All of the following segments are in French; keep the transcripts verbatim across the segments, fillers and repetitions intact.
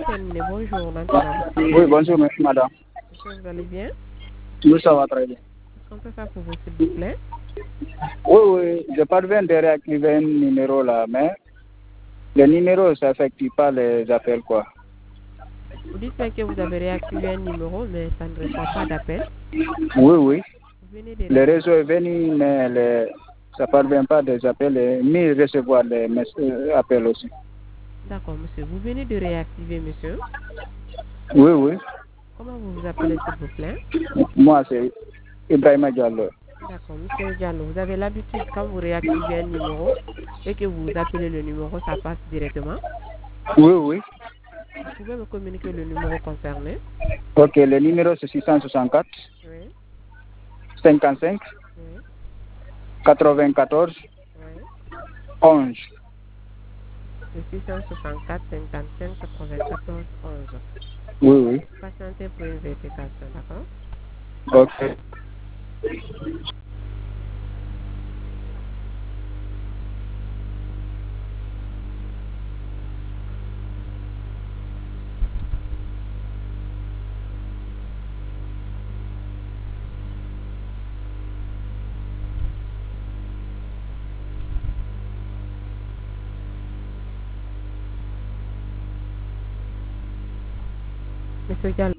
Ntenne, bonjour, maintenant. Oui, bonjour, merci, madame. Monsieur, vous allez bien? Oui, ça va très bien. Est-ce qu'on peut faire pour vous, s'il vous plaît? Oui, oui, je parviens de réactiver un numéro là, mais le numéro, ça n'effectue pas les appels, quoi. Vous dites bien que vous avez réactivé un numéro, mais ça ne reçoit pas d'appel. Oui, oui. Vous venez de Le réactiver. réseau est venu, mais le- ça ne parvient pas des appels, et ni recevoir les mess- euh, appels aussi. D'accord, monsieur. Vous venez de réactiver, monsieur. Oui, oui. Comment vous vous appelez, s'il vous plaît? Moi, c'est Ibrahima Diallo. D'accord, monsieur Diallo. Vous avez l'habitude, quand vous réactivez un numéro et que vous appelez le numéro, ça passe directement. Oui, oui. Vous pouvez me communiquer le numéro concerné? Ok, le numéro c'est six cent soixante-quatre, Oui, cinquante-cinq, oui, quatre-vingt-quatorze, oui. onze. Le six cent soixante-quatre, cinquante-cinq, quatre-vingt-quatorze, onze. Oui, oui. Patientez pour une vérification, d'accord? Ok. Monsieur Diallo.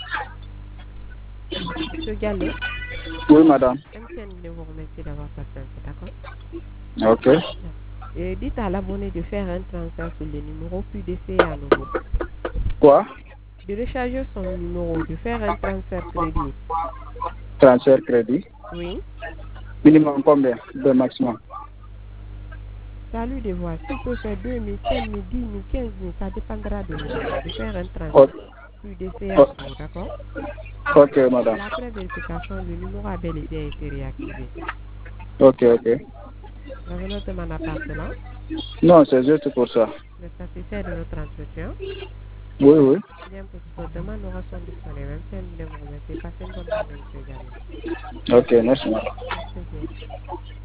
Monsieur Diallo, Oui, madame. M T N vous remercie d'avoir patienté, d'accord? Ok. Et dites à l'abonné de faire un transfert sur le numéro, puis d'essayer à nouveau. Quoi? De recharger son numéro, de faire un transfert crédit. Transfert crédit. Oui. Minimum combien de maximum? C'est à lui de voir. S'il peut faire deux mille, cinq mille, dix mille, quinze mille, ça dépendra de lui-même. De faire un O- transfert, puis d'essayer à o- nouveau, d'accord? Ok, madame. Et après vérification, le numéro a bel et bien été réactivé. Ok, ok. Vous avez notre demande à part cela. Non, c'est juste pour ça. Vous êtes satisfait de notre entretien. Oui, oui. Bien, pour votre demande, nous restons disponibles. Même si nous vous remercie. Passez une bonne journée, monsieur Diallo. Ok, merci, madame. Merci bien.